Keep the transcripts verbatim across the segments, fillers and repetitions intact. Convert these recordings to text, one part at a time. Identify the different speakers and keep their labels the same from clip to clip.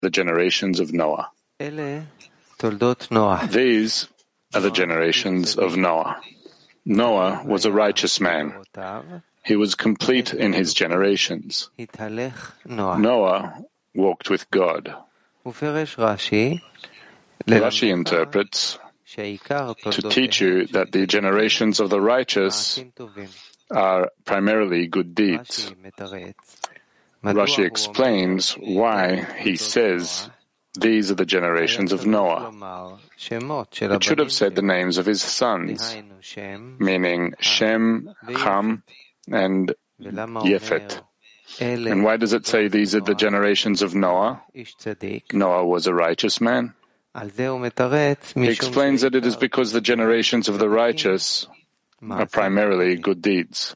Speaker 1: the generations of Noah. These are the generations of Noah. Noah was a righteous man. He was complete in his generations. Noah walked with God. Rashi interprets to teach you that the generations of the righteous are primarily good deeds. Rashi explains why he says these are the generations of Noah. It should have said the names of his sons, meaning Shem, Ham, and Yefet. And why does it say these are the generations of Noah? Noah was a righteous man. He explains that it is because the generations of the righteous are primarily good deeds.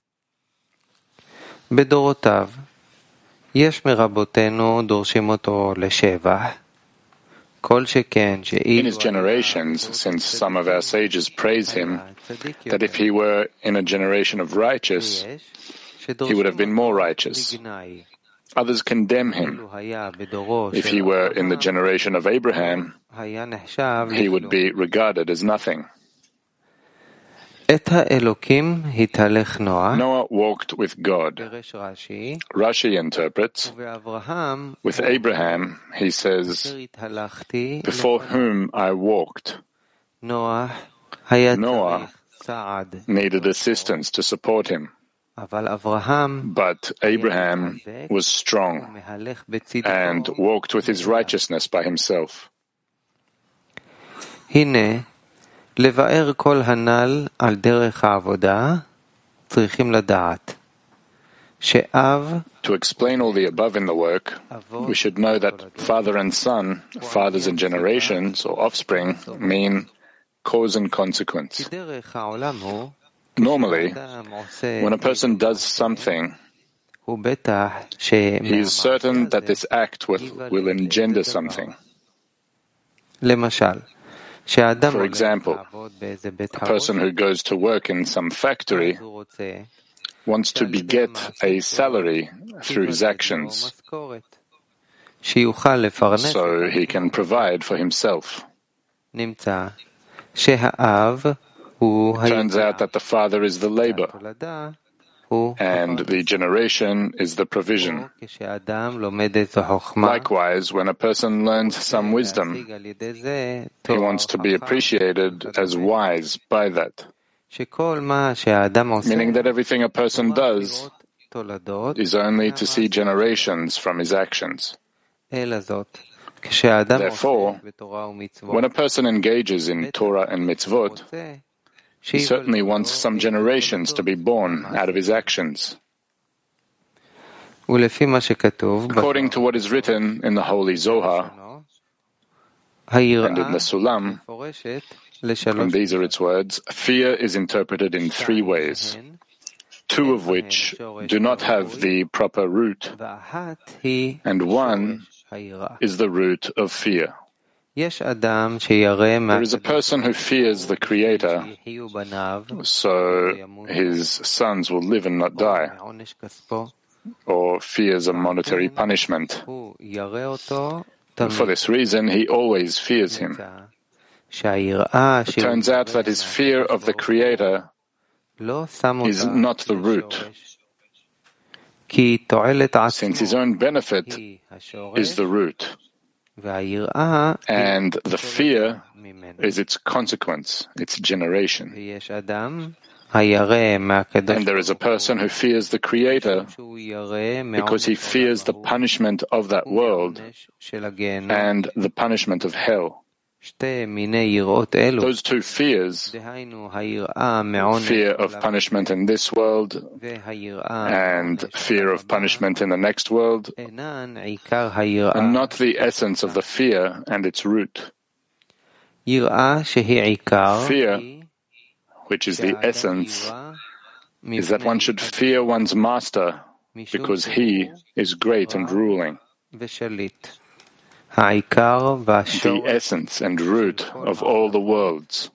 Speaker 1: In his generations, since some of our sages praise him, that if he were in a generation of righteous, he would have been more righteous. Others condemn him. If he were in the generation of Abraham, he would be regarded as nothing. Noah walked with God. Rashi interprets, with Abraham, he says, before whom I walked. Noah needed assistance to support him. But Abraham was strong and walked with his righteousness by himself.
Speaker 2: לבאר כל הנ"ל על דרך העבודה, צריכים לדעת שאב
Speaker 1: To explain all the above in the work, we should know that father and son, fathers and generations, or offspring, mean cause and consequence. Normally, when a person does something, he is certain that this act will, will engender something. For example, a person who goes to work in some factory wants to beget a salary through his actions so he can provide for himself. Turns out that the father is the labor and the generation is the provision. Likewise, when a person learns some wisdom, he wants to be appreciated as wise by that, meaning that everything a person does is only to see generations from his actions. Therefore, when a person engages in Torah and mitzvot, he certainly wants some generations to be born out of his actions. According to what is written in the Holy Zohar and in the Sulam, and these are its words, fear is interpreted in three ways, two of which do not have the proper root, and one is the root of fear. There is a person who fears the Creator, so his sons will live and not die, or fears a monetary punishment. For this reason, he always fears him. It turns out that his fear of the Creator is not the root, since his own benefit is the root. And the fear is its consequence, its generation. And there is a person who fears the Creator because he fears the punishment of that world and the punishment of hell. Those two fears, fear of punishment in this world and fear of punishment in the next world, are not the essence of the fear and its root. Fear, which is the essence, is that one should fear one's master because he is great and ruling. The essence and root of all the worlds.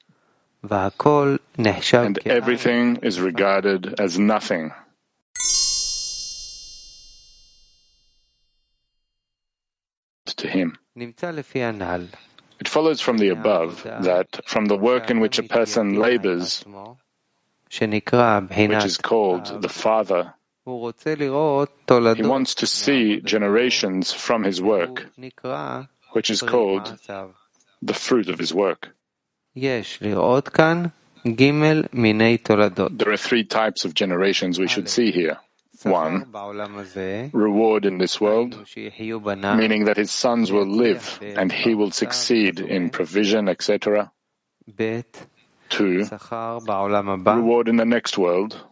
Speaker 1: And everything is regarded as nothing. To him. It follows from the above that from the work in which a person labors, which is called the Father, he wants to see generations from his work, which is called the fruit of his work. There are three types of generations we should see here. One, reward in this world, meaning that his sons will live and he will succeed in provision, et cetera. Two, reward in the next world.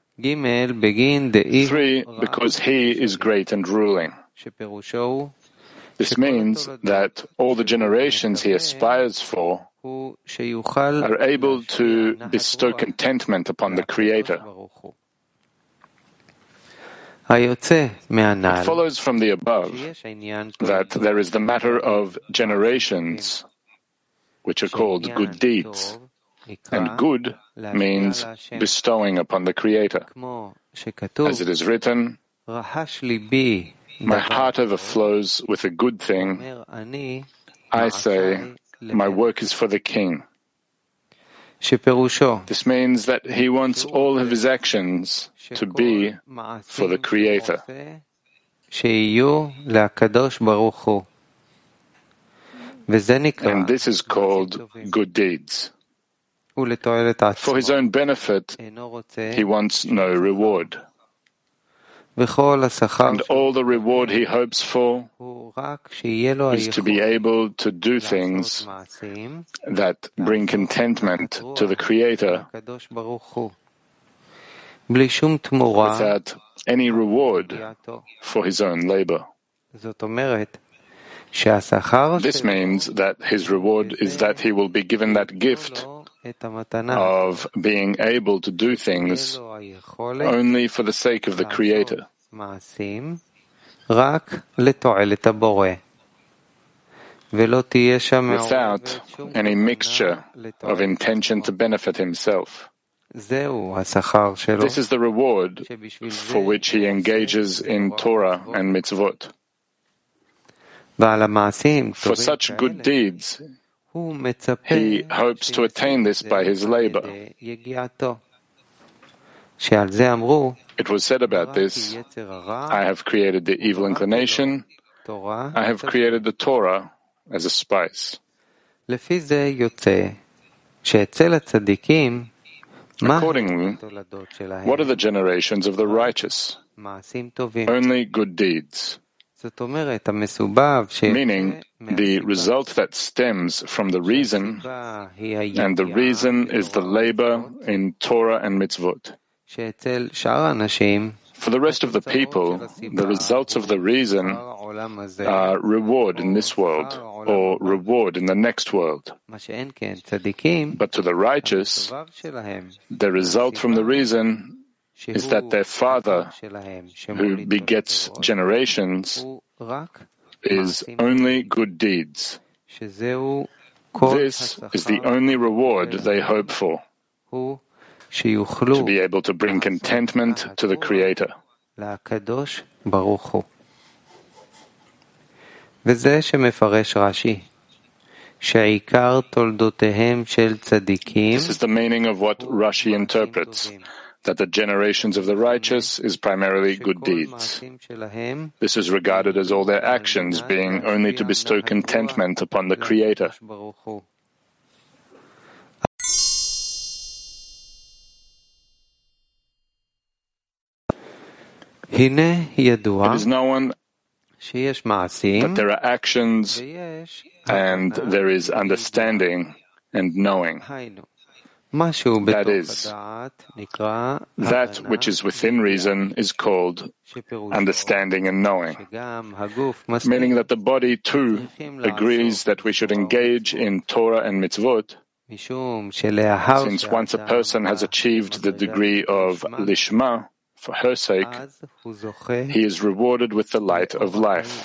Speaker 1: Three, because he is great and ruling. This means that all the generations he aspires for are able to bestow contentment upon the Creator. It follows from the above that there is the matter of generations, which are called good deeds, and good means bestowing upon the Creator. As it is written, my heart overflows with a good thing. I say, my work is for the King. This means that he wants all of his actions to be for the Creator. And this is called good deeds. For his own benefit, he wants no reward. And all the reward he hopes for is to be able to do things that bring contentment to the Creator without any reward for his own labor. This means that his reward is that he will be given that gift of being able to do things only for the sake of the Creator, without any mixture of intention to benefit himself. This is the reward for which he engages in Torah and mitzvot. For such good deeds, he hopes to attain this by his labor. It was said about this, I have created the evil inclination, I have created the Torah as a spice. Accordingly, what are the generations of the righteous? Only good deeds. Meaning, the result that stems from the reason, and the reason is the labor in Torah and mitzvot. For the rest of the people, the results of the reason are reward in this world, or reward in the next world. But to the righteous, the result from the reason is that their Father, who begets generations, is only good deeds. This is the only reward they hope for, to be able to bring contentment to the Creator. This is the meaning of what Rashi interprets, that the generations of the righteous is primarily good deeds. This is regarded as all their actions being only to bestow contentment upon the Creator. It is known that there are actions and there is understanding and knowing. That is, that which is within reason is called understanding and knowing, meaning that the body too agrees that we should engage in Torah and mitzvot, since once a person has achieved the degree of lishma, for her sake, he is rewarded with the light of life,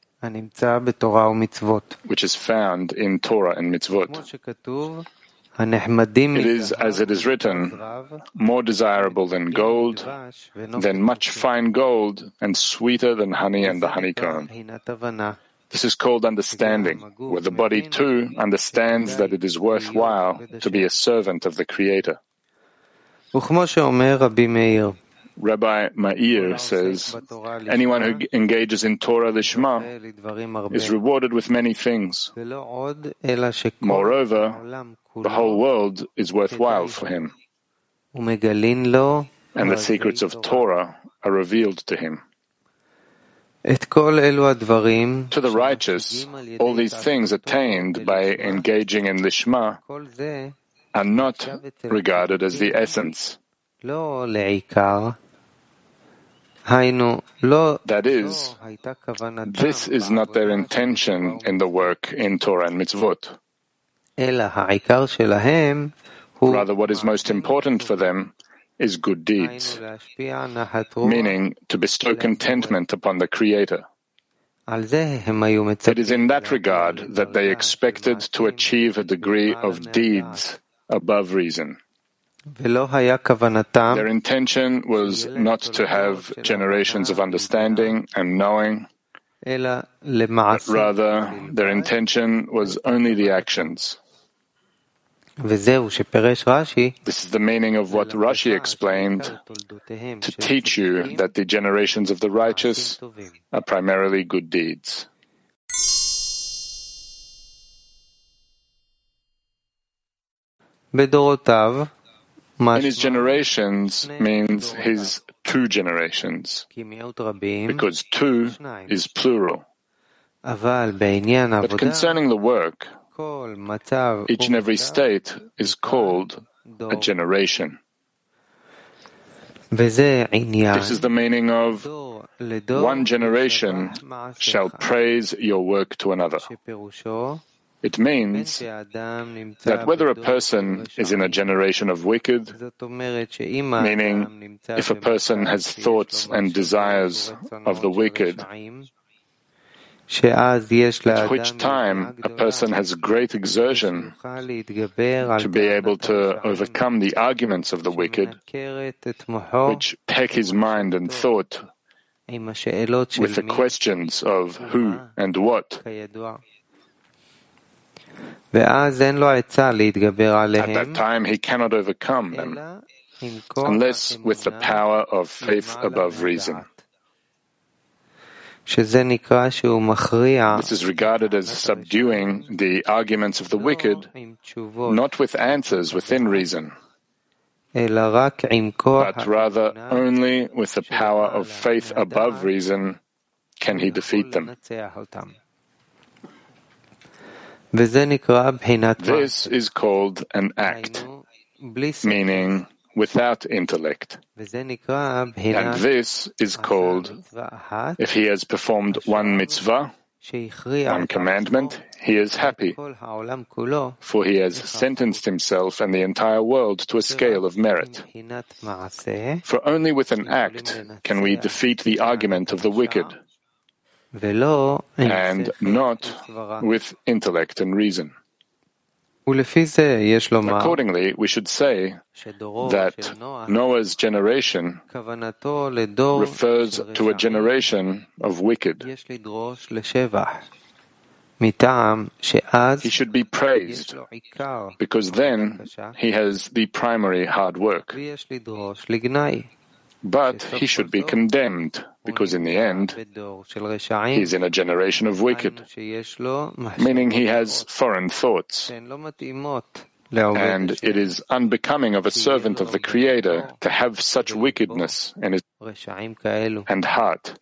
Speaker 1: which is found in Torah and mitzvot. It is, as it is written, more desirable than gold, than much fine gold, and sweeter than honey and the honeycomb. This is called understanding, where the body too understands that it is worthwhile to be a servant of the Creator. Rabbi Meir says, anyone who engages in Torah Lishma is rewarded with many things. Moreover, the whole world is worthwhile for him, and the secrets of Torah are revealed to him. To the righteous, all these things attained by engaging in Lishma are not regarded as the essence. That is, this is not their intention in the work in Torah and Mitzvot. Rather, what is most important for them is good deeds, meaning to bestow contentment upon the Creator. It is in that regard that they expected to achieve a degree of deeds above reason. Their intention was not to have generations of understanding and knowing, but rather their intention was only the actions. This is the meaning of what Rashi explained, to teach you that the generations of the righteous are primarily good deeds. In his generations means his two generations, because two is plural. But concerning the work, each and every state is called a generation. This is the meaning of one generation shall praise your work to another. It means that whether a person is in a generation of wicked, meaning if a person has thoughts and desires of the wicked, at which time a person has great exertion to be able to overcome the arguments of the wicked, which peck his mind and thought with the questions of who and what. At that time he cannot overcome them, unless with the power of faith above reason. This is regarded as subduing the arguments of the wicked, not with answers within reason, but rather only with the power of faith above reason can he defeat them. This is called an act, meaning without intellect. And this is called, if he has performed one mitzvah, one commandment, he is happy, for he has sentenced himself and the entire world to a scale of merit. For only with an act can we defeat the argument of the wicked, and not with intellect and reason. Accordingly, we should say that Noah's generation refers to a generation of wicked. He should be praised, because then he has the primary hard work. But he should be condemned, because in the end, he is in a generation of wicked, meaning he has foreign thoughts. And it is unbecoming of a servant of the Creator to have such wickedness in his and heart.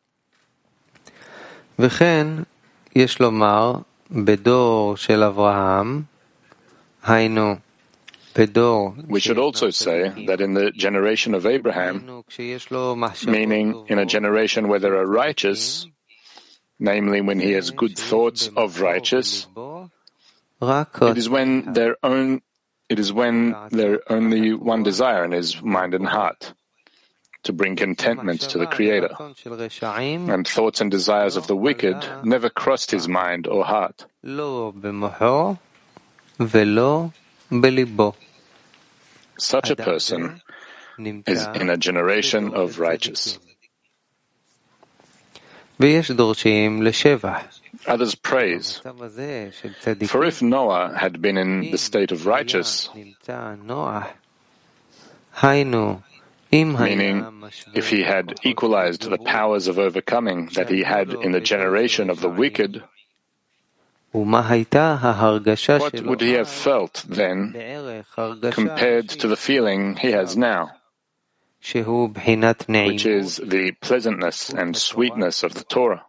Speaker 1: We should also say that in the generation of Abraham, meaning in a generation where there are righteous, namely when he has good thoughts of righteous, it is when their own, it is when there only one desire in his mind and heart, to bring contentment to the Creator, and thoughts and desires of the wicked never crossed his mind or heart. Such a person is in a generation of righteous. Others praise. For if Noah had been in the state of righteous, meaning if he had equalized the powers of overcoming that he had in the generation of the wicked, what would he have felt then compared to the feeling he has now, which is the pleasantness and sweetness of the Torah?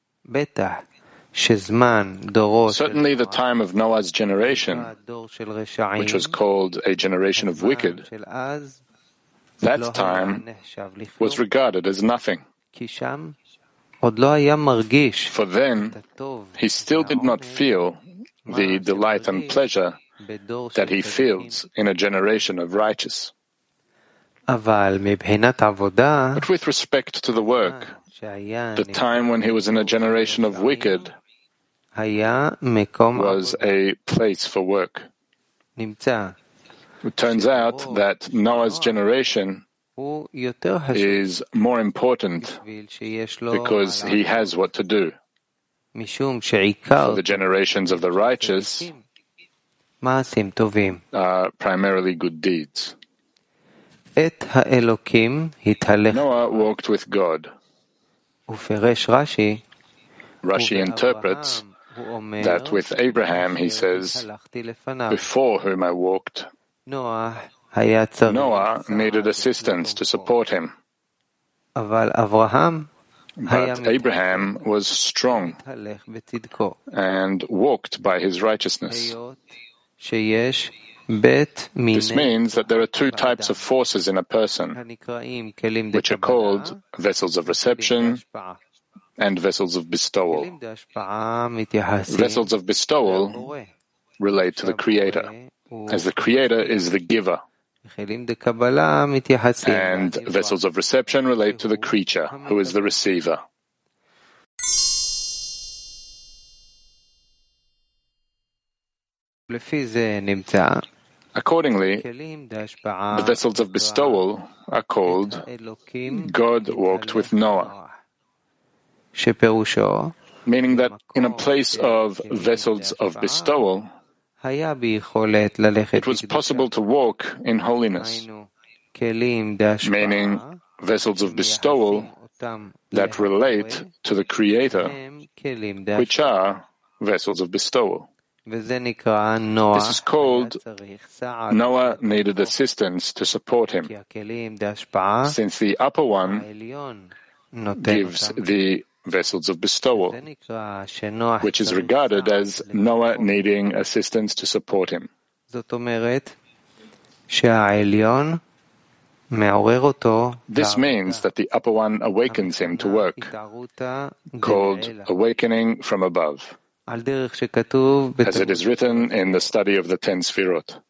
Speaker 1: Certainly the time of Noah's generation, which was called a generation of wicked, that time was regarded as nothing. For then, he still did not feel the delight and pleasure that he feels in a generation of righteous. But with respect to the work, the time when he was in a generation of wicked was a place for work. It turns out that Noah's generation is more important because he has what to do. For the generations of the righteous are primarily good deeds. Noah walked with God. Rashi interprets that with Abraham, he says, before whom I walked, Noah needed assistance to support him. But Abraham was strong and walked by his righteousness. This means that there are two types of forces in a person, which are called vessels of reception and vessels of bestowal. Vessels of bestowal relate to the Creator, as the Creator is the giver. And vessels of reception relate to the creature, who is the receiver. Accordingly, the vessels of bestowal are called God walked with Noah, meaning that in a place of vessels of bestowal, it was possible to walk in holiness, meaning vessels of bestowal that relate to the Creator, which are vessels of bestowal. This is called Noah needed assistance to support him, since the upper one gives the vessels of bestowal, which is regarded as Noah needing assistance to support him. This means that the upper one awakens him to work, called awakening from above, as it is written in the study of the ten Sfirot.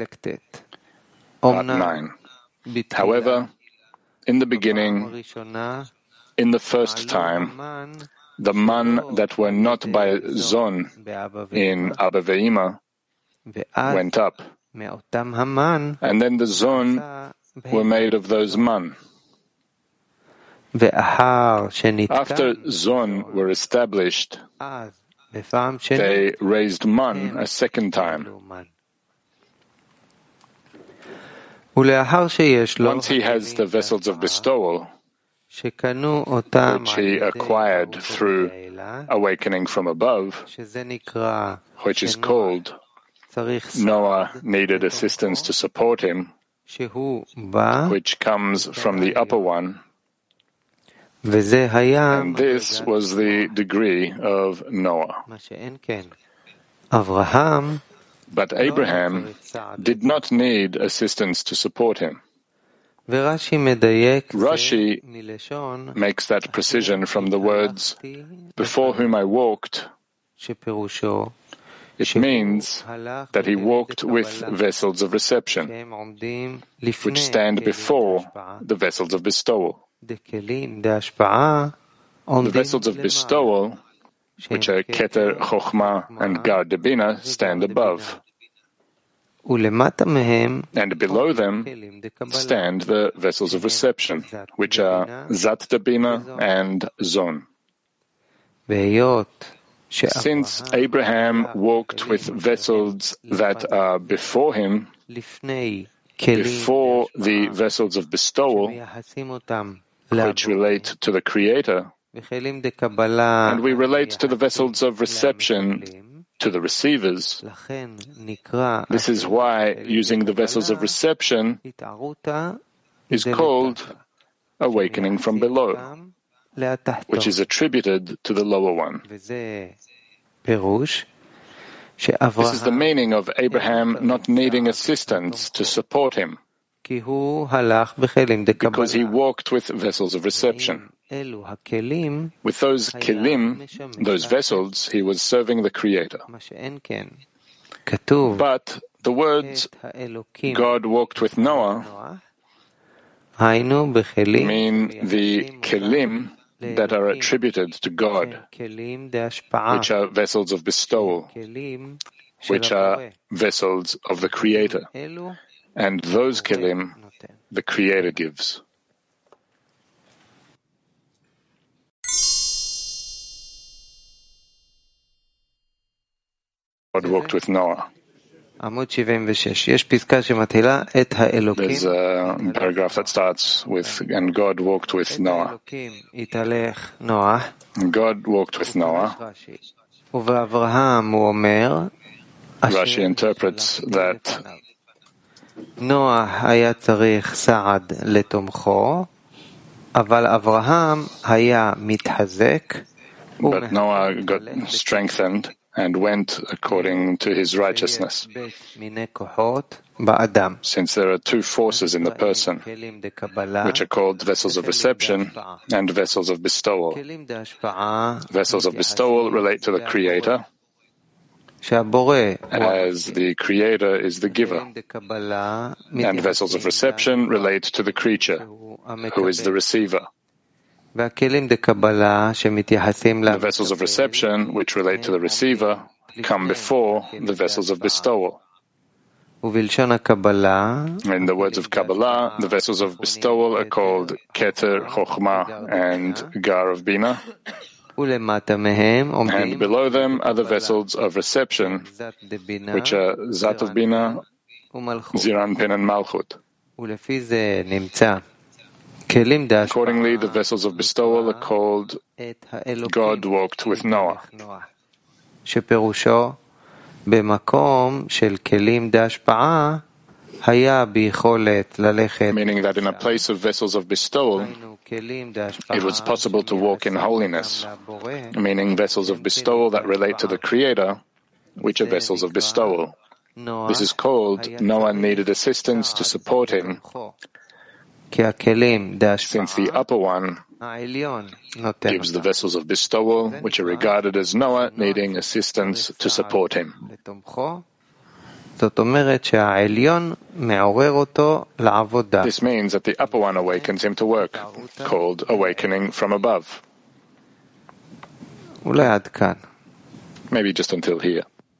Speaker 1: Part nine. However, in the beginning, in the first time, the man that were not by Zon in Abba Ve'ima went up, and then the Zon were made of those man. After Zon were established, they raised man a second time. Once he has the vessels of bestowal, which he acquired through awakening from above, which is called Noah needed assistance to support him, which comes from the upper one, and this was the degree of Noah. But Abraham did not need assistance to support him. Rashi makes that precision from the words, before whom I walked. It means that he walked with vessels of reception, which stand before the vessels of bestowal. The vessels of bestowal, which are Keter, Chochmah, and Gar Debina, stand above. And below them stand the vessels of reception, which are Zat Debina and Zon. Since Abraham walked with vessels that are before him, before the vessels of bestowal, which relate to the Creator, and we relate to the vessels of reception to the receivers. This is why using the vessels of reception is called awakening from below, which is attributed to the lower one. This is the meaning of Abraham not needing assistance to support him, because he walked with vessels of reception. With those kelim, those vessels, he was serving the Creator. But the words, God walked with Noah, mean the kelim that are attributed to God, which are vessels of bestowal, which are vessels of the Creator. And those kelim, the Creator gives. God walked with Noah. There's a paragraph that starts with, and God walked with Noah. God walked with Noah. Rashi interprets that but Noah got strengthened and went according to his righteousness. Since there are two forces in the person, which are called vessels of reception and vessels of bestowal. Vessels of bestowal relate to the Creator, as the Creator is the giver. And vessels of reception relate to the creature, who is the receiver. The vessels of reception, which relate to the receiver, come before the vessels of bestowal. In the words of Kabbalah, the vessels of bestowal are called Keter, Chokhmah, and Gar of Bina. And below them are the vessels of reception, which are Zat of Bina, Ziran Pin, and Malchut. Accordingly, the vessels of bestowal are called God walked with Noah. Meaning that in a place of vessels of bestowal, it was possible to walk in holiness, meaning vessels of bestowal that relate to the Creator, which are vessels of bestowal. This is called Noah needed assistance to support him, since the upper one gives the vessels of bestowal, which are regarded as Noah needing assistance to support him. This means that the upper one awakens him to work, called awakening from above. Maybe just until here.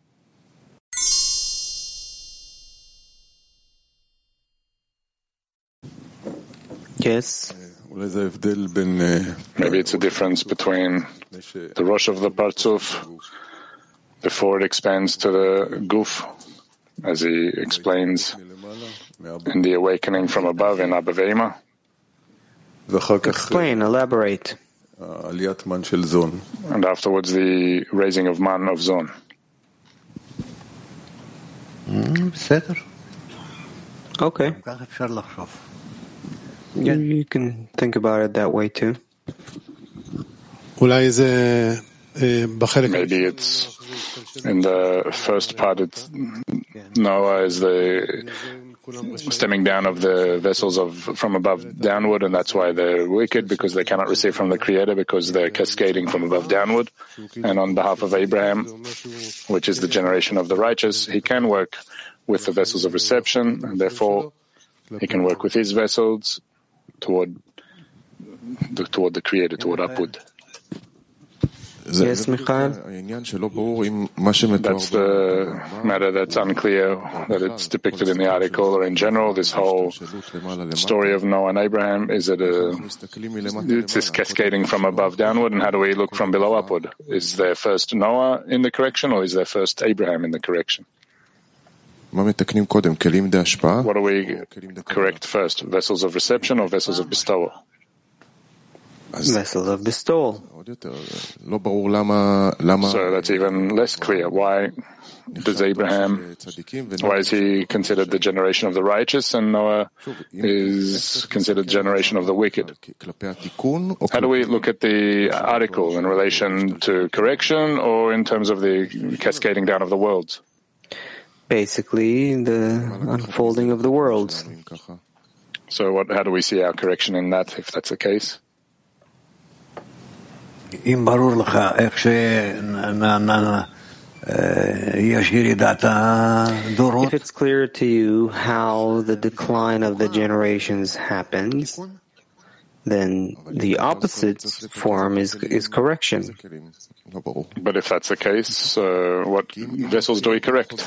Speaker 3: Yes.
Speaker 1: Maybe it's a difference between the Rosh of the Partzuf before it expands to the Guf, as he explains in the awakening from above in Abba Ve'ima.
Speaker 3: Explain, elaborate.
Speaker 1: And afterwards the raising of man of Zon.
Speaker 3: Okay. Yeah, you can think about it that way too.
Speaker 1: Maybe it's in the first part, it's Noah is the stemming down of the vessels of from above downward, and that's why they're wicked, because they cannot receive from the Creator, because they're cascading from above downward. And on behalf of Abraham, which is the generation of the righteous, he can work with the vessels of reception, and therefore he can work with his vessels toward the, toward the Creator, toward upward.
Speaker 3: Yes, Michael?
Speaker 1: That's the matter that's unclear, that it's depicted in the article or in general, this whole story of Noah and Abraham. Is it a, it's this cascading from above downward, and how do we look from below upward? Is there first Noah in the correction, or is there first Abraham in the correction? What do we correct first, vessels of reception or vessels of bestowal?
Speaker 3: Vessels of bestowal.
Speaker 1: So that's even less clear. Why does Abraham, why is he considered the generation of the righteous and Noah is considered the generation of the wicked? How do we look at the article in relation to correction or in terms of the cascading down of the worlds?
Speaker 3: Basically, the unfolding of the worlds.
Speaker 1: So what, how do we see our correction in that, if that's the case?
Speaker 4: If
Speaker 3: it's clear to you how the decline of the generations happens, then the opposite form is is correction.
Speaker 1: But if that's the case, uh, what vessels do we correct?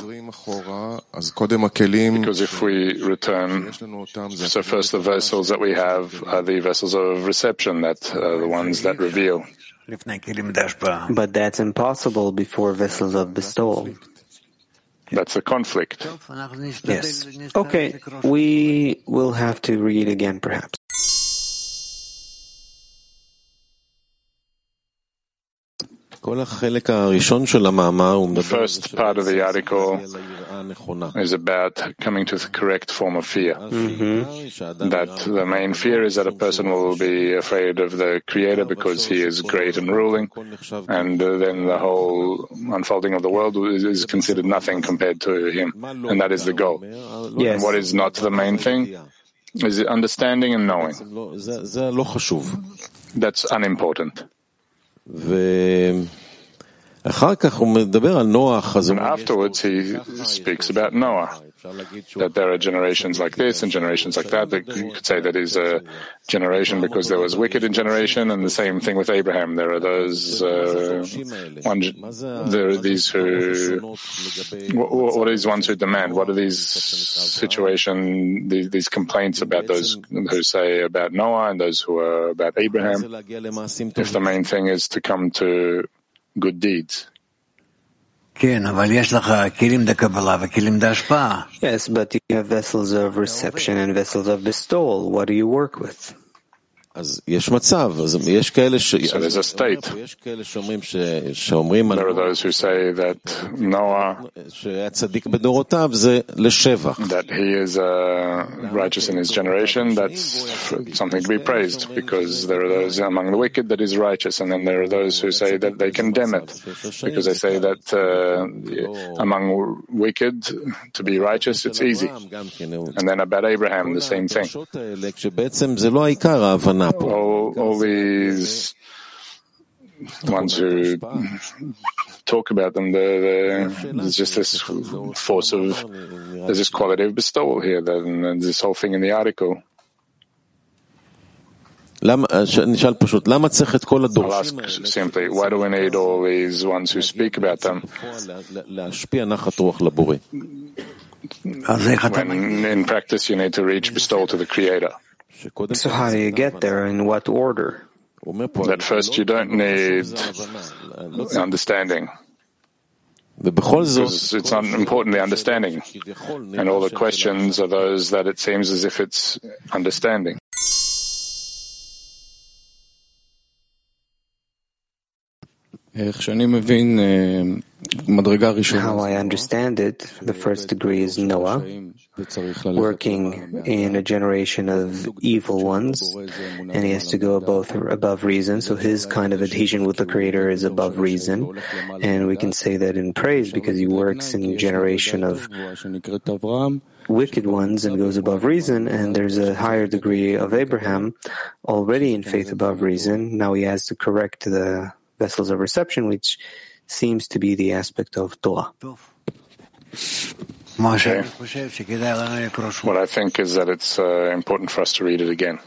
Speaker 1: Because if we return, so first the vessels that we have are the vessels of reception, that are the ones that reveal.
Speaker 3: But that's impossible before vessels of bestowal.
Speaker 1: That's a conflict.
Speaker 3: Yes. Okay, we will have to read again, perhaps.
Speaker 1: The first part of the article is about coming to the correct form of fear. Mm-hmm. That the main fear is that a person will be afraid of the Creator because He is great and ruling, and uh, then the whole unfolding of the world is, is considered nothing compared to Him, and that is the goal.
Speaker 3: Yes.
Speaker 1: And what is not the main thing is understanding and knowing. That's unimportant. And afterwards he speaks about Noah, that there are generations like this and generations like that. That you could say that is a generation because there was wicked in generation, and the same thing with Abraham. There are those, uh, one, there are these who, what, what are these ones who demand? What are these situation, these, these complaints about those who say about Noah and those who are about Abraham? If the main thing is to come to good deeds.
Speaker 3: Yes, but you have vessels of reception and vessels of bestowal. What do you work with?
Speaker 1: So there's a state. There are those who say that Noah, that he is uh, righteous in his generation, that's something to be praised, because there are those among the wicked that is righteous, and then there are those who say that they condemn it, because they say that uh, among wicked to be righteous, it's easy. And then about Abraham, the same thing. All, all these ones who talk about them, they're, they're, there's just this force of, there's this quality of bestowal here, and, and this whole thing in the article. I'll ask simply, why do we need all these ones who speak about them? When in practice you need to reach bestowal to the Creator.
Speaker 3: So how do you get there? In what order?
Speaker 1: That first you don't need understanding. Because it's not important, the understanding. And all the questions are those that it seems as if it's understanding.
Speaker 3: How I understand it, the first degree is Noah, working in a generation of evil ones, and he has to go above, above reason, so his kind of adhesion with the Creator is above reason. And we can say that in praise because he works in a generation of wicked ones and goes above reason, and there's a higher degree of Abraham already in faith above reason. Now he has to correct the vessels of reception, which seems to be the aspect of Torah.
Speaker 1: Okay. What I think is that it's uh, important for us to read it again.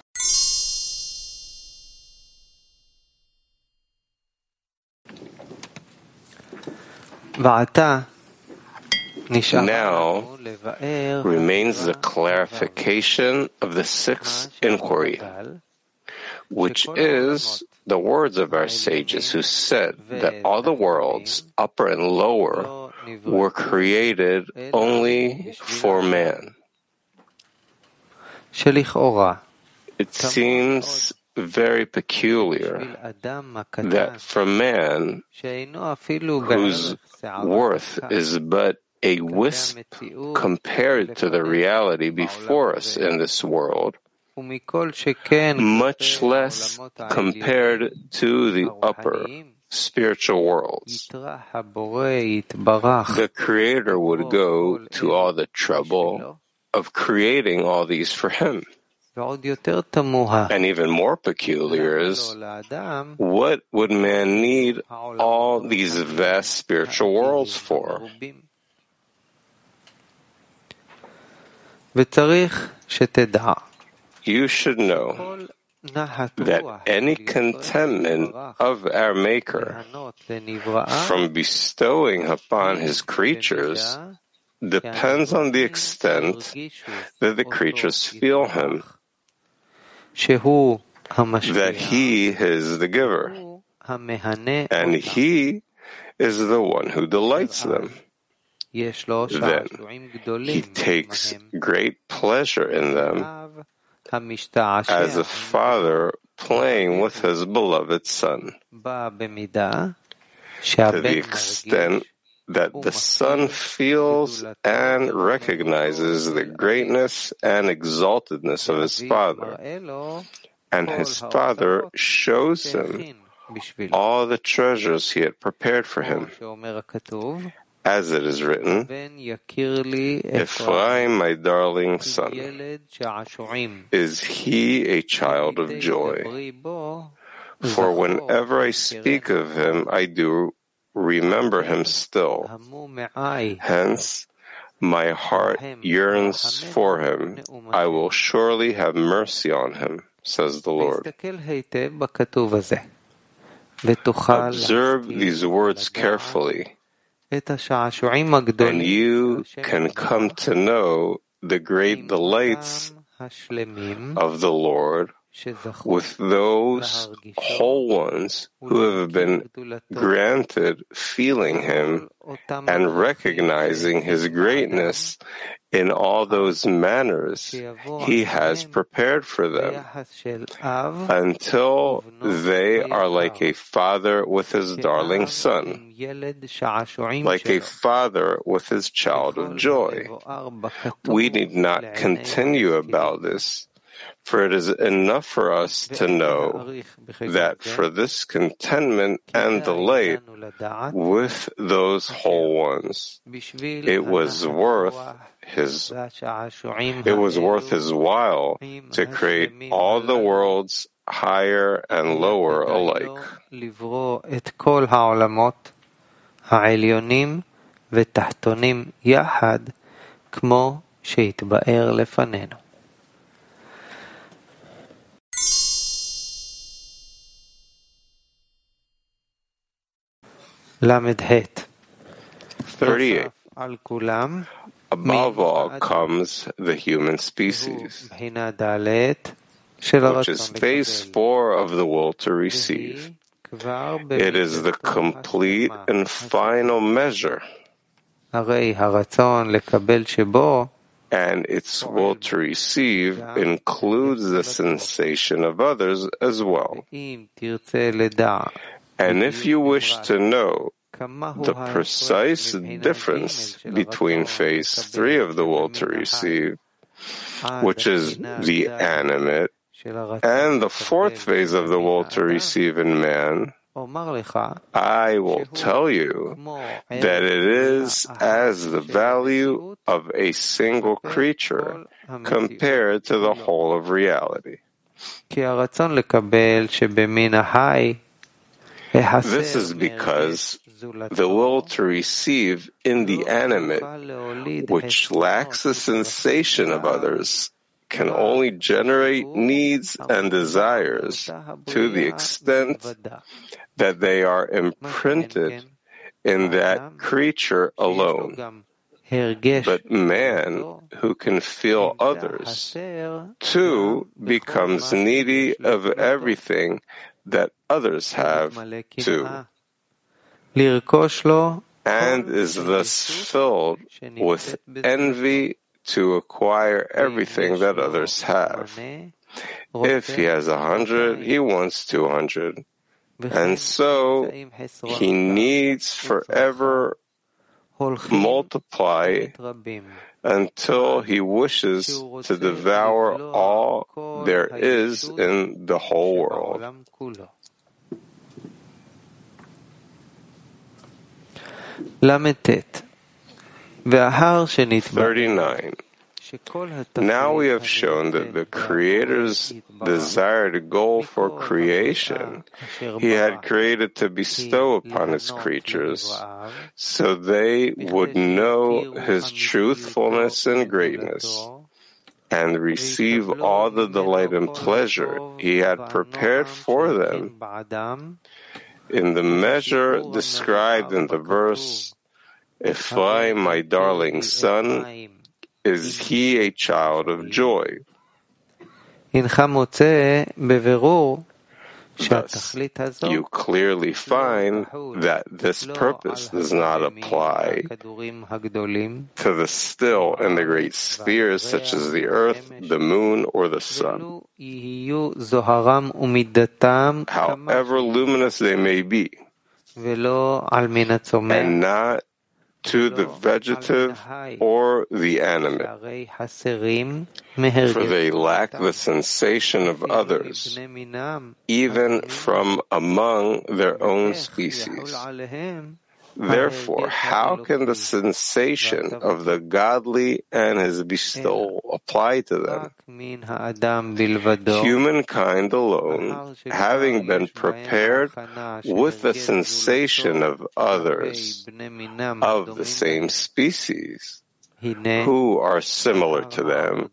Speaker 4: Now remains the clarification of the sixth inquiry, which is the words of our sages who said that all the worlds, upper and lower, were created only for man. It seems very peculiar that for man, whose worth is but a wisp compared to the reality before us in this world, much less compared to the upper spiritual worlds, the Creator would go to all the trouble of creating all these for him. And even more peculiar is, what would man need all these vast spiritual worlds for? You should know that any contentment of our Maker from bestowing upon his creatures depends on the extent that the creatures feel him, that he is the giver, and he is the one who delights them. Then he takes great pleasure in them, as a father playing with his beloved son, to the extent that the son feels and recognizes the greatness and exaltedness of his father, and his father shows him all the treasures he had prepared for him. As it is written, Ephraim, my darling son, is he a child of joy? For whenever I speak of him, I do remember him still. Hence, my heart yearns for him. I will surely have mercy on him, says the Lord. Observe these words carefully, and you can come to know the great delights of the Lord with those whole ones who have been granted feeling him and recognizing his greatness in all those manners he has prepared for them, until they are like a father with his darling son, like a father with his child of joy. We need not continue about this, for it is enough for us to know that for this contentment and delight with those whole ones, it was worth his it was worth his while to create all the worlds, higher and lower alike. thirty-eight. Above all comes the human species, which is phase four of the will to receive. It is the complete and final measure, and its will to receive includes the sensation of others as well. And if you wish to know the precise difference between phase three of the will to receive, which is the animate, and the fourth phase of the will to receive in man, I will tell you that it is as the value of a single creature compared to the whole of reality. This is because the will to receive in the animate, which lacks the sensation of others, can only generate needs and desires to the extent that they are imprinted in that creature alone. But man, who can feel others, too becomes needy of everything that others have, too, and is thus filled with envy to acquire everything that others have. If he has a hundred, he wants two hundred. And so he needs forever multiply until he wishes to devour all there is in the whole world. thirty-nine. Now we have shown that the Creator's desired goal for creation he had created to bestow upon his creatures, so they would know his truthfulness and greatness, and receive all the delight and pleasure he had prepared for them in the measure described in the verse, Ephraim, my darling son, is he a child of joy. Thus, you clearly find that this purpose does not apply to the still and the great spheres such as the earth, the moon, or the sun, however luminous they may be, and not to the vegetative or the animate, for they lack the sensation of others, even from among their own species. Therefore, how can the sensation of the godly and his bestowal apply to them? Humankind alone, having been prepared with the sensation of others of the same species, who are similar to them,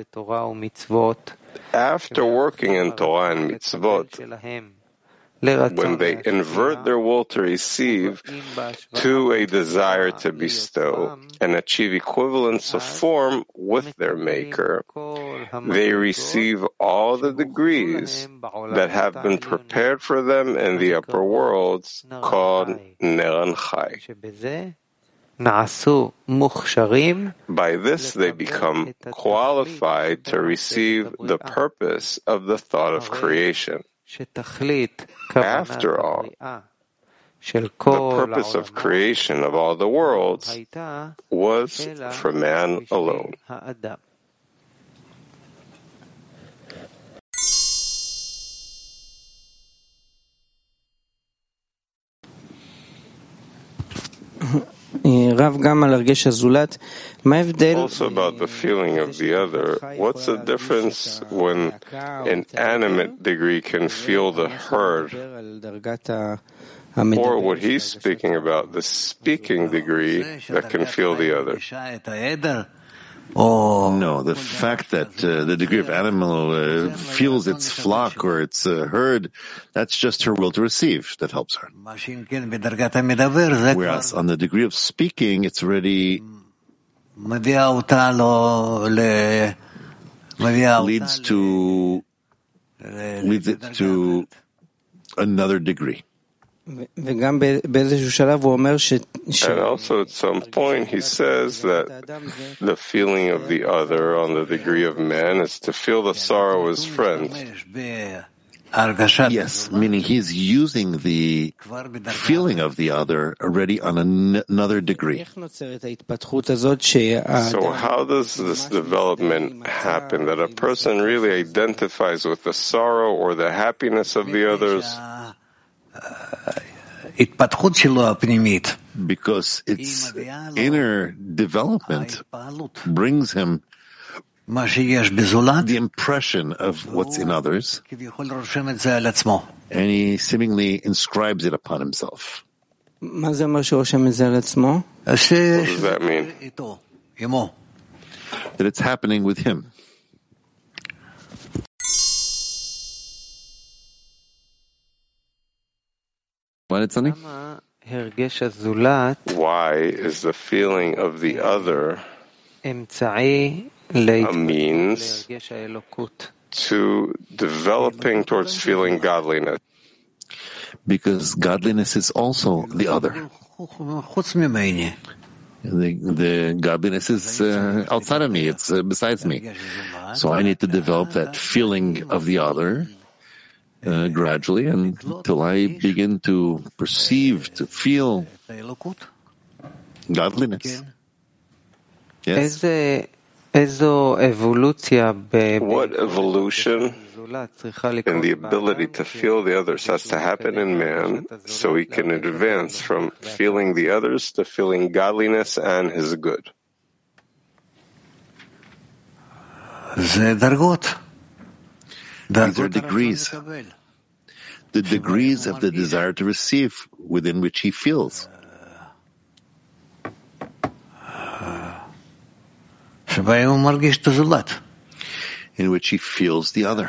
Speaker 4: after working in Torah and mitzvot, when they invert their will to receive to a desire to bestow and achieve equivalence of form with their Maker, they receive all the degrees that have been prepared for them in the upper worlds, called Ner Chai. By this they become qualified to receive the purpose of the thought of creation. After all, the purpose of creation of all the worlds was for man alone.
Speaker 5: Also
Speaker 4: about the feeling of the other, what's the difference when an animate degree can feel the herd, or what he's speaking about, the speaking degree that can feel the other?
Speaker 6: No, the fact that uh, the degree of animal uh, feels its flock or its uh, herd, that's just her will to receive that helps her. Whereas on the degree of speaking, it's already leads to leads it to another degree.
Speaker 4: And also at some point he says that the feeling of the other on the degree of man is to feel the sorrow of his friend.
Speaker 6: Yes, meaning he's using the feeling of the other already on an, another degree.
Speaker 4: So how does this development happen, that a person really identifies with the sorrow or the happiness of the others?
Speaker 6: Because its inner development brings him the impression of what's in others, and he seemingly inscribes it upon himself.
Speaker 4: What does that mean?
Speaker 6: That it's happening with him.
Speaker 7: What, Sonny?
Speaker 4: Why is the feeling of the other a means to developing towards feeling godliness?
Speaker 6: Because godliness is also the other. The, the godliness is uh, outside of me, it's uh, besides me. So I need to develop that feeling of the other uh, gradually until I begin to perceive, to feel godliness. Yes?
Speaker 4: What evolution in the ability to feel the others has to happen in man so he can advance from feeling the others to feeling godliness and his good?
Speaker 6: These are degrees. The degrees of the desire to receive within which he feels. In which he feels the other.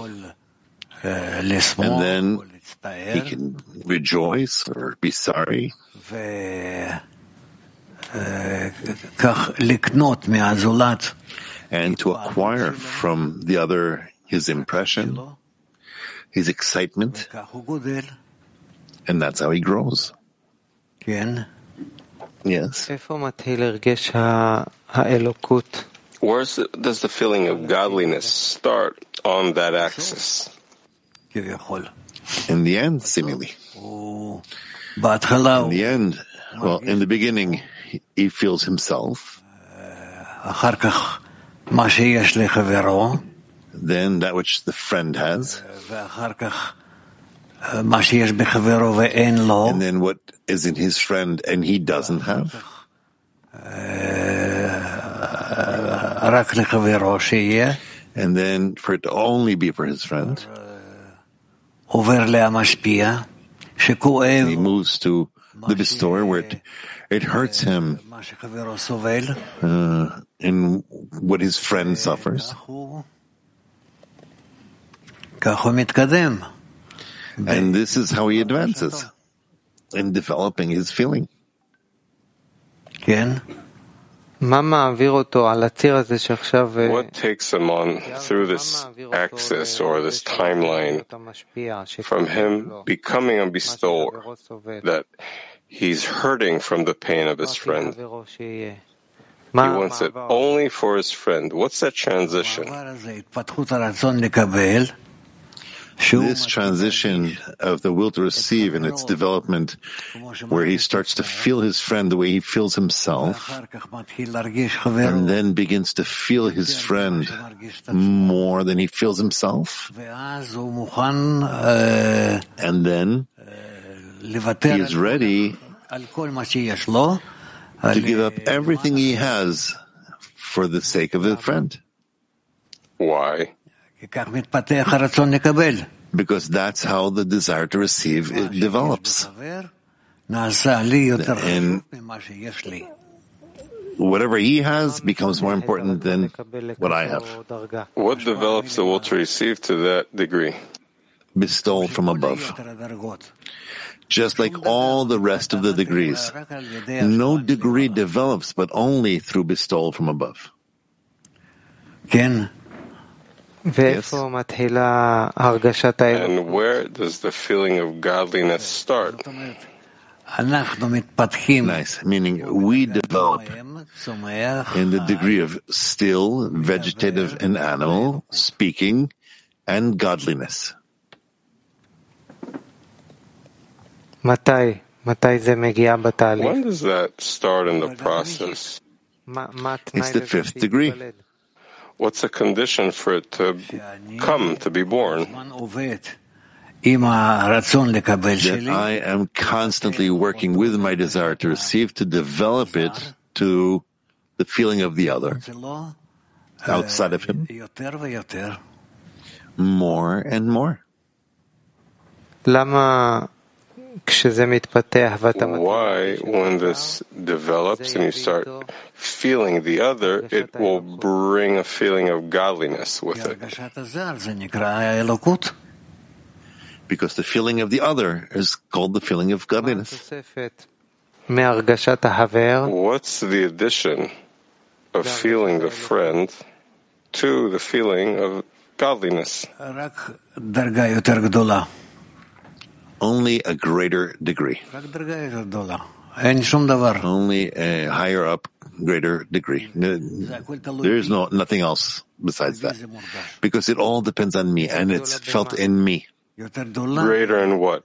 Speaker 6: And then he can rejoice or be sorry. And to acquire from the other his impression, his excitement, and that's how he grows. Yes.
Speaker 4: Where does the feeling of godliness start on that axis?
Speaker 6: In the end, seemingly. In the end, well, in the beginning, he feels himself. Then that which the friend has. And then what is in his friend and he doesn't have. And then for it to only be for his friend. And he moves to the bestower where it, it hurts him uh, in what his friend suffers. And this is how he advances in developing his feeling.
Speaker 4: What takes him on through this axis or this timeline from him becoming a bestower, that he's hurting from the pain of his friend? He wants it only for his friend. What's that transition?
Speaker 6: This transition of the will to receive and its development, where he starts to feel his friend the way he feels himself, and then begins to feel his friend more than he feels himself, and then he is ready to give up everything he has for the sake of the friend.
Speaker 4: Why?
Speaker 6: Because that's how the desire to receive it develops. And whatever he has becomes more important than what I have.
Speaker 4: What develops the will to receive to that degree?
Speaker 6: Bestowal from above. Just like all the rest of the degrees. No degree develops but only through bestowal from above.
Speaker 4: Yes. And where does the feeling of godliness start?
Speaker 6: Nice. Meaning we develop in the degree of still, vegetative and animal, speaking, and godliness.
Speaker 4: When does that start in the process?
Speaker 6: It's the fifth degree.
Speaker 4: What's the condition for it to come, to be born?
Speaker 6: That I am constantly working with my desire to receive, to develop it to the feeling of the other, outside of him, more and more.
Speaker 4: Why, when this develops and you start feeling the other, it will bring a feeling of godliness with it?
Speaker 6: because the feeling of the other is called the feeling of godliness.
Speaker 4: What's the addition of feeling the friend to the feeling of godliness?
Speaker 6: Only a greater degree. Only a higher up, greater degree. There is no nothing else besides that. Because it all depends on me, and it's felt in me.
Speaker 4: Greater in what?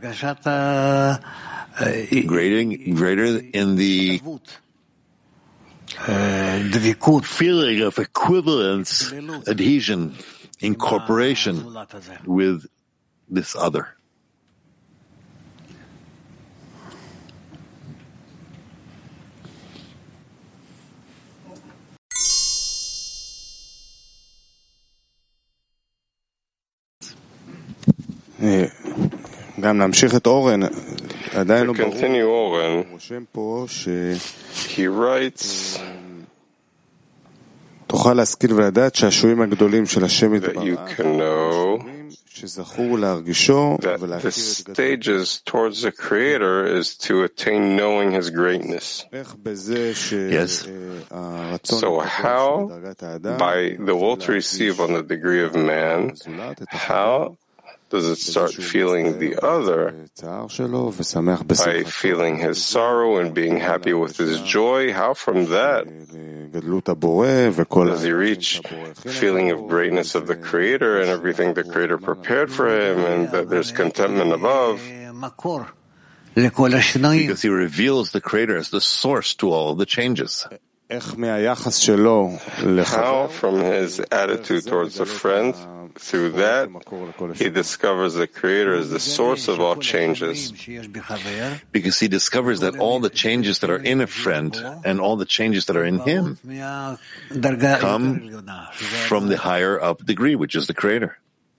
Speaker 6: Greater, greater in the feeling of equivalence, adhesion, incorporation with this other.
Speaker 4: To continue Oren, he writes that you can know that the stages towards the Creator is to attain knowing His greatness.
Speaker 6: Yes.
Speaker 4: So how, by the will to receive on the degree of man, how does it start feeling the other by feeling his sorrow and being happy with his joy? How from that does he reach feeling of greatness of the Creator and everything the Creator prepared for him, and that there's contentment above?
Speaker 6: Because he reveals the Creator as the source to all of the changes.
Speaker 4: How from his attitude towards a friend, through that, he discovers the Creator as the source of all changes.
Speaker 6: Because he discovers that all the changes that are in a friend and all the changes that are in him come from the higher up degree, which is the Creator.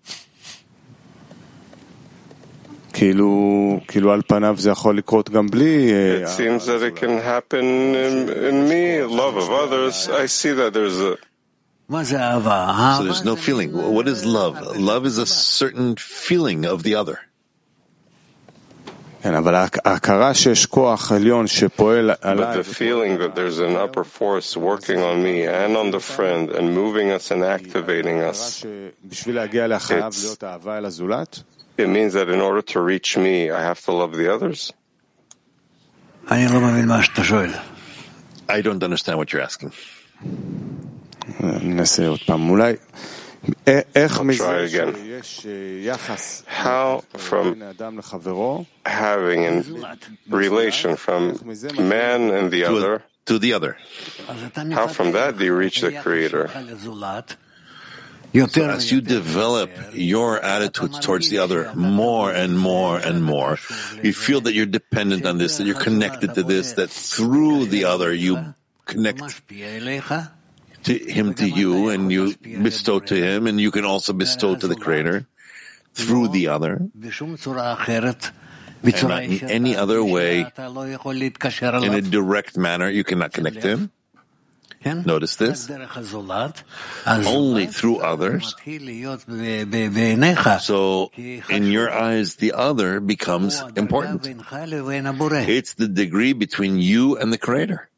Speaker 4: It seems that it can happen in, in me, love of others. I see that there's a
Speaker 6: So there's no feeling. What is love? Love is a certain feeling of the other.
Speaker 4: But the feeling that there's an upper force working on me and on the friend and moving us and activating us, it means that in order to reach me, I have to love the others?
Speaker 6: I don't understand what you're asking.
Speaker 4: I'll try again. How from having a relation from man and the other
Speaker 6: to the other,
Speaker 4: how from that do you reach the Creator?
Speaker 6: So as you develop your attitude towards the other more and more and more, you feel that you're dependent on this, that you're connected to this, that through the other you connect to him to you, and you bestow to him, and you can also bestow to the Creator through the other, and not in any other way, in a direct manner, you cannot connect to him. Notice this. Only through others. So, in your eyes, the other becomes important. It's the degree between you and the Creator.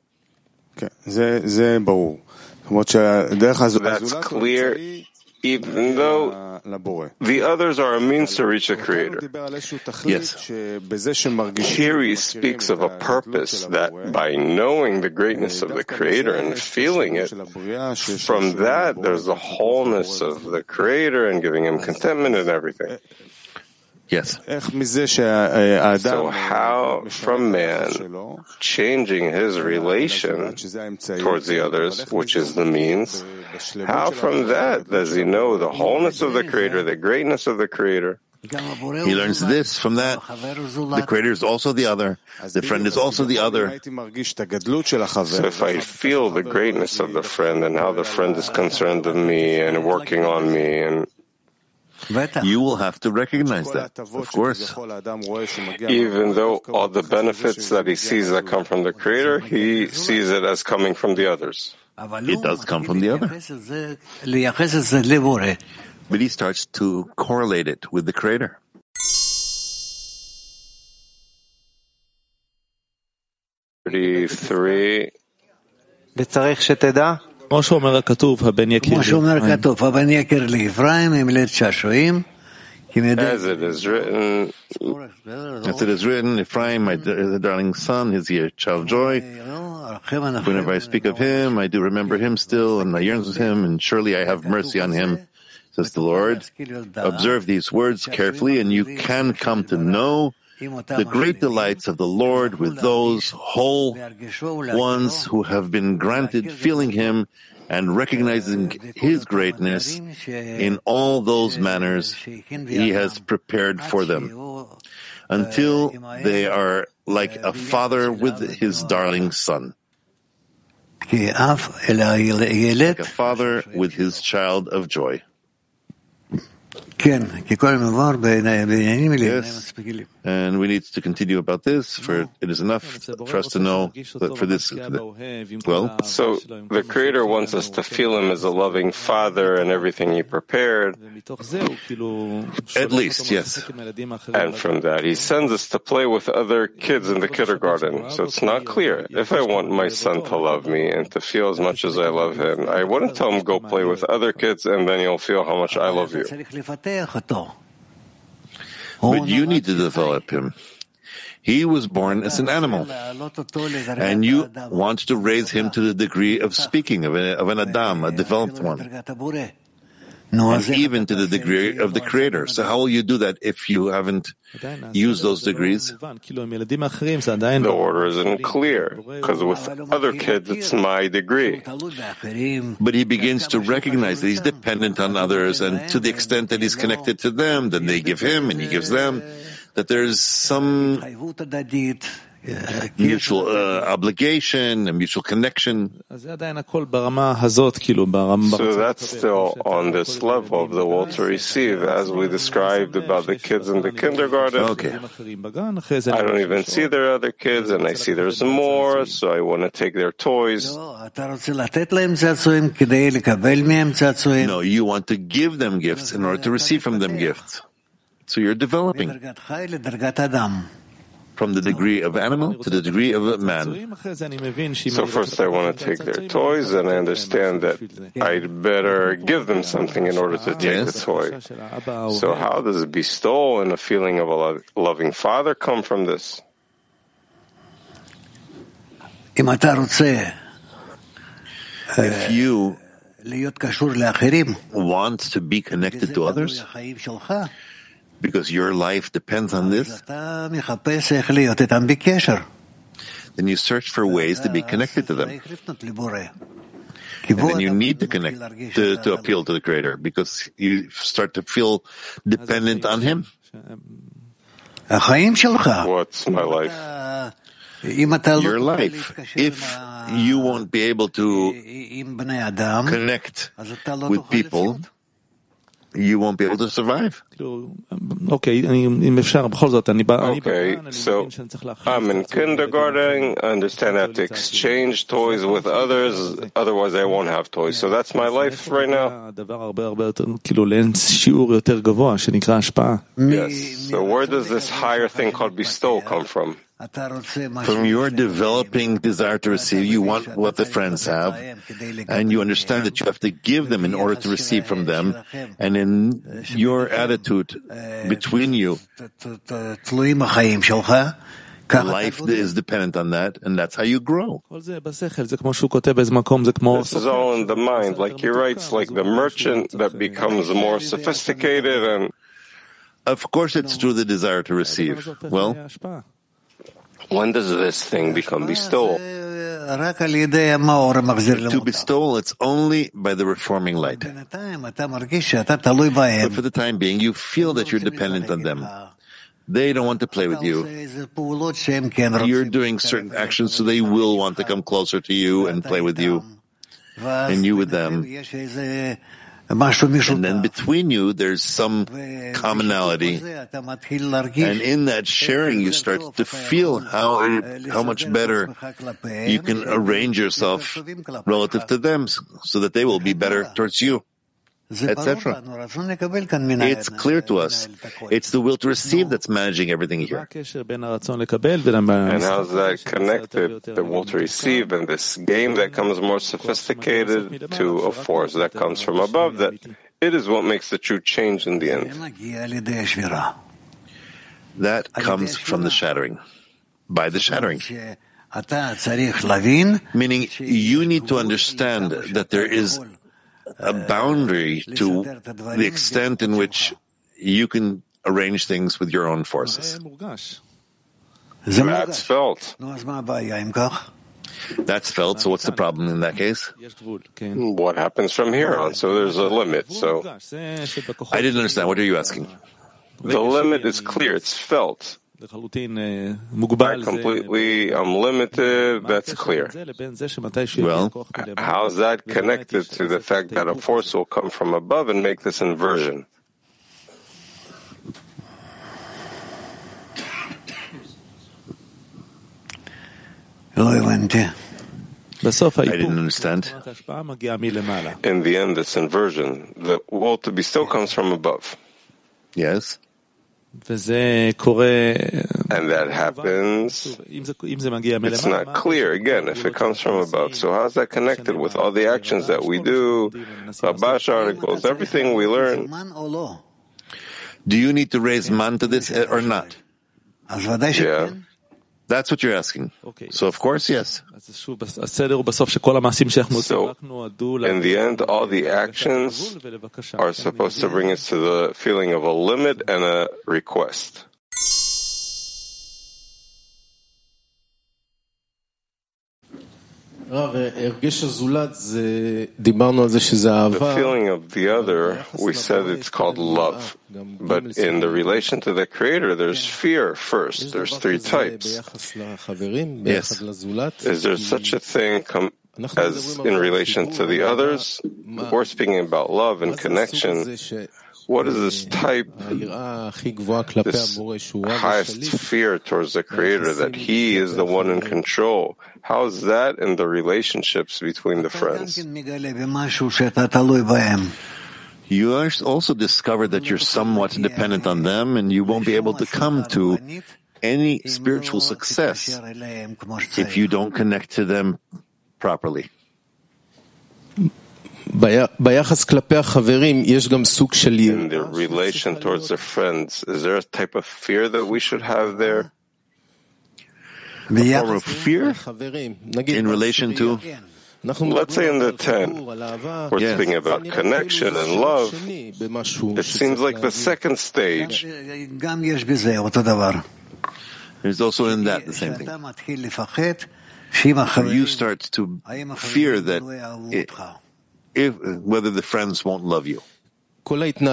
Speaker 4: That's clear, even though the others are a means to reach the Creator.
Speaker 6: Yes.
Speaker 4: Here he speaks of a purpose that by knowing the greatness of the Creator and feeling it, from that there's the wholeness of the Creator and giving him contentment and everything.
Speaker 6: Yes.
Speaker 4: So how from man changing his relation towards the others, which is the means, how from that does he know the wholeness of the Creator, the greatness of the Creator?
Speaker 6: He learns this from that. The Creator is also the other. The friend is also the other.
Speaker 4: So if I feel the greatness of the friend and how the friend is concerned with me and working on me, and
Speaker 6: you will have to recognize that, of course.
Speaker 4: Even though all the benefits that he sees that come from the Creator, he sees it as coming from the others.
Speaker 6: It does come from the other. But he starts to correlate it with the Creator.
Speaker 4: thirty-three.
Speaker 2: וצריך שתדע.
Speaker 5: כמו שאומר הכתוב, הבן יקיר לי.
Speaker 7: כמו שאומר הכתוב, הבן יקיר לי אפרים, ימלט שעשועים.
Speaker 4: As it is written,
Speaker 6: as it is written, Ephraim, my darling son, is a child of joy. Whenever I speak of him, I do remember him still, and I yearn with him, and surely I have mercy on him, says the Lord. Observe these words carefully, and you can come to know the great delights of the Lord with those whole ones who have been granted feeling him and recognizing his greatness in all those manners he has prepared for them, until they are like a father with his darling son, like a father with his child of joy. Yes, and we need to continue about this, for it is enough for us to know that for this, well.
Speaker 4: So the Creator wants us to feel Him as a loving Father and everything He prepared.
Speaker 6: At least, yes.
Speaker 4: And from that, He sends us to play with other kids in the kindergarten. So it's not clear. If I want my son to love me and to feel as much as I love him, I wouldn't tell him go play with other kids and then you'll feel how much I love you.
Speaker 6: But you need to develop him. He was born as an animal, and you want to raise him to the degree of speaking, of, a, of an Adam, a developed one, and even to the degree of the Creator. So how will you do that if you haven't used those degrees?
Speaker 4: The order isn't clear, because with other kids, it's my degree.
Speaker 6: But he begins to recognize that he's dependent on others, and to the extent that he's connected to them, then they give him and he gives them, that there's some mutual uh, obligation, a mutual connection.
Speaker 4: So that's still on this level of the will to receive, as we described about the kids in the kindergarten.
Speaker 6: Okay.
Speaker 4: I don't even see their other kids, and I see there's more, so I want to take their toys.
Speaker 6: No, you want to give them gifts in order to receive from them gifts. So you're developing from the degree of animal to the degree of a man.
Speaker 4: So first I want to take their toys, and I understand that I'd better give them something in order to take yes. the toy. So how does bestowal and a feeling of a lo- loving father come from this?
Speaker 6: If you want to be connected to others, because your life depends on this, then you search for ways to be connected to them. And then you need to connect, to, to appeal to the Creator, because you start to feel dependent on Him.
Speaker 4: What's my life?
Speaker 6: Your life. If you won't be able to connect with people, you won't be able to survive.
Speaker 5: Okay,
Speaker 4: okay, so I'm in kindergarten, I understand I have to exchange toys with others, otherwise I won't have toys. So that's my life right now? Yes, so where does this higher thing called bestow come from?
Speaker 6: From your developing desire to receive, you want what the friends have, and you understand that you have to give them in order to receive from them, and in your attitude between you, life is dependent on that, and that's how you grow.
Speaker 4: This is all in the mind, like he writes, like the merchant that becomes more sophisticated, and
Speaker 6: of course it's through the desire to receive. Well,
Speaker 4: when does this thing become bestowal?
Speaker 6: To bestow, it's only by the reforming light. But for the time being, you feel that you're dependent on them. They don't want to play with you. You're doing certain actions, so they will want to come closer to you and play with you, and you with them. And then between you, there's some commonality. And in that sharing, you start to feel how how much better you can arrange yourself relative to them so that they will be better towards you. et cetera. It's clear to us. It's the will to receive that's managing everything here.
Speaker 4: And how's that connected, the will to receive, and this game that comes more sophisticated to a force that comes from above, that it is what makes the true change in the end?
Speaker 6: That comes from the shattering. By the shattering. Meaning, you need to understand that there is a boundary to the extent in which you can arrange things with your own forces.
Speaker 4: That's felt.
Speaker 6: That's felt, so what's the problem in that case?
Speaker 4: What happens from here on? So there's a limit. So
Speaker 6: I didn't understand. What are you asking?
Speaker 4: The limit is clear. It's felt. I'm completely unlimited, that's clear.
Speaker 6: Well,
Speaker 4: how is that connected to the fact that a force will come from above and make this inversion?
Speaker 6: I didn't understand.
Speaker 4: In the end, this inversion, the will to be still comes from above.
Speaker 6: Yes.
Speaker 4: And that happens, it's not clear, again, if it comes from above. So how's that connected with all the actions that we do, Rabash articles, everything we learn?
Speaker 6: Do you need to raise man to this or not?
Speaker 4: Yeah.
Speaker 6: That's what you're asking. So of course, yes.
Speaker 4: So in the end, all the actions are supposed to bring us to the feeling of a limit and a request. The feeling of the other, we said it's called love. But in the relation to the Creator, there's fear first. There's three types.
Speaker 6: Yes.
Speaker 4: Is there such a thing com- as in relation to the others? We're speaking about love and connection. What is this type, this highest fear towards the Creator, that He is the one in control? How is that in the relationships between the friends?
Speaker 6: You also discover that you're somewhat dependent on them, and you won't be able to come to any spiritual success if you don't connect to them properly.
Speaker 4: In the relation towards the friends, is there a type of fear that we should have there?
Speaker 6: A form of fear in relation to?
Speaker 4: Let's say in the ten, we're yes. speaking about connection and love. It seems like the second stage.
Speaker 6: There's also in that the same thing. You start to fear that it, if, whether the friends won't love you.
Speaker 4: All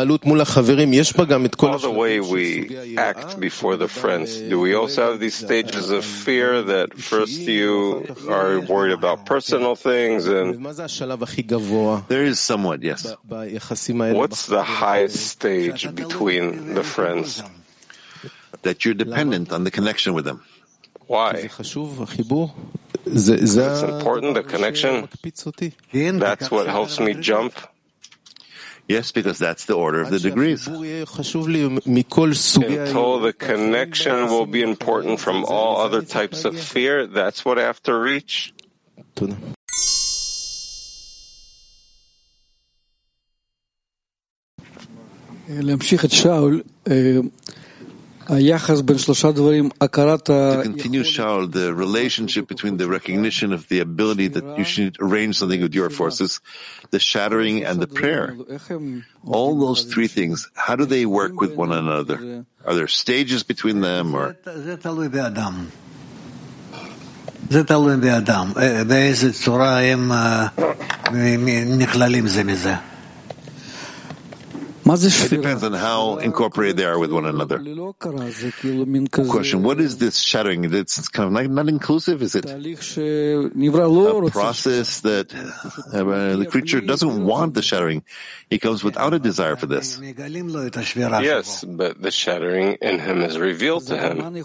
Speaker 4: the way we act before the friends, do we also have these stages of fear that first you are worried about personal things? And
Speaker 6: there is somewhat, yes.
Speaker 4: What's the highest stage between the friends?
Speaker 6: That you're dependent on the connection with them.
Speaker 4: Why? It's important, the connection. That's what helps me jump.
Speaker 6: Yes, because that's the order of the degrees.
Speaker 4: Until the connection will be important from all other types of fear, that's what I have to reach.
Speaker 6: To continue, Shaul, the relationship between the recognition of the ability that you should arrange something with your forces, the shattering and the prayer, all those three things, how do they work with one another? Are there stages between them, or? It depends on how incorporated they are with one another. Question, what is this shattering? It's kind of like not inclusive, is it? A process that uh, the creature doesn't want the shattering. He comes without a desire for this.
Speaker 4: Yes, but the shattering in him is revealed to him.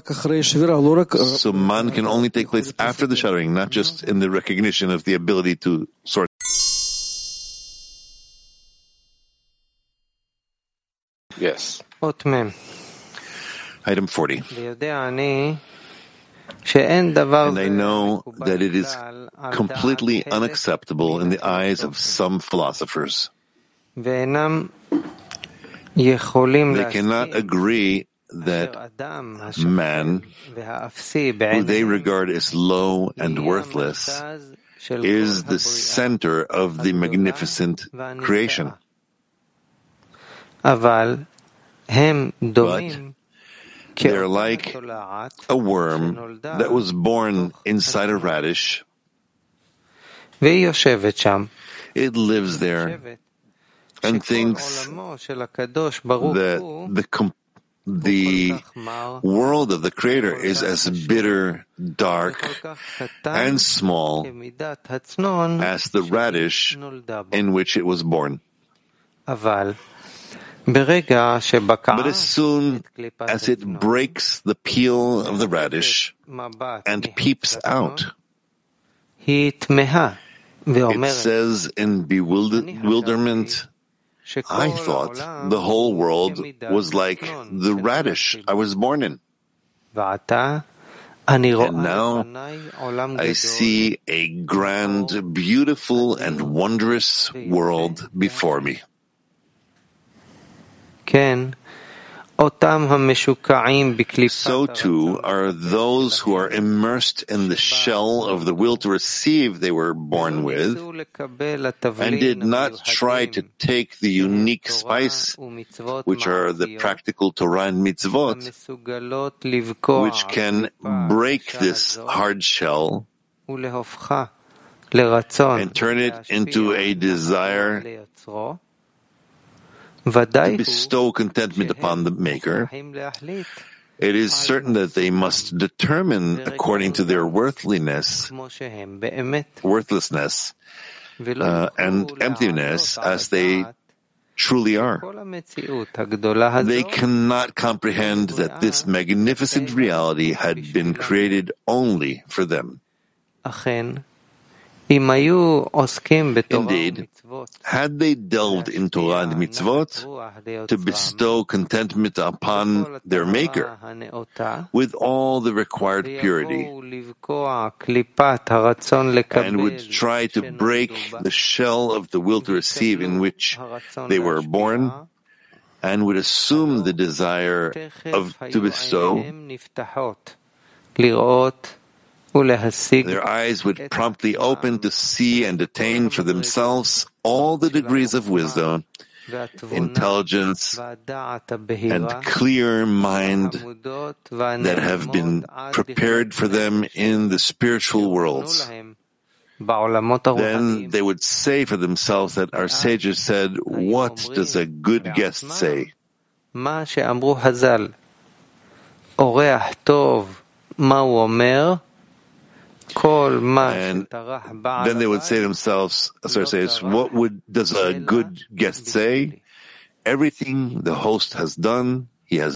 Speaker 6: So man can only take place after the shattering, not just in the recognition of the ability to sort
Speaker 4: Yes.
Speaker 6: Item forty. And I know that it is completely unacceptable in the eyes of some philosophers. They cannot agree that man, who they regard as low and worthless, is the center of the magnificent creation. But they're like a worm that was born inside a radish. It lives there and thinks that the com- the world of the Creator is as bitter, dark, and small as the radish in which it was born. But as soon as it breaks the peel of the radish and peeps out, it says in bewilderment, I thought the whole world was like the radish I was born in. And now I see a grand, beautiful, and wondrous world before me. So too are those who are immersed in the shell of the will to receive they were born with, and did not try to take the unique spice, which are the practical Torah and mitzvot, which can break this hard shell and turn it into a desire to bestow contentment upon the Maker. It is certain that they must determine according to their worthlessness, worthlessness uh, and emptiness as they truly are. They cannot comprehend that this magnificent reality had been created only for them. Indeed, had they delved in Torah and mitzvot to bestow contentment upon their Maker with all the required purity, and would try to break the shell of the will to receive in which they were born, and would assume the desire of to bestow, their eyes would promptly open to see and attain for themselves all the degrees of wisdom, intelligence, and clear mind that have been prepared for them in the spiritual worlds. Then they would say for themselves that our sages said, what does a good guest say? And then they would say to themselves, Asar says, what would does a good guest say? Everything the host has done, he has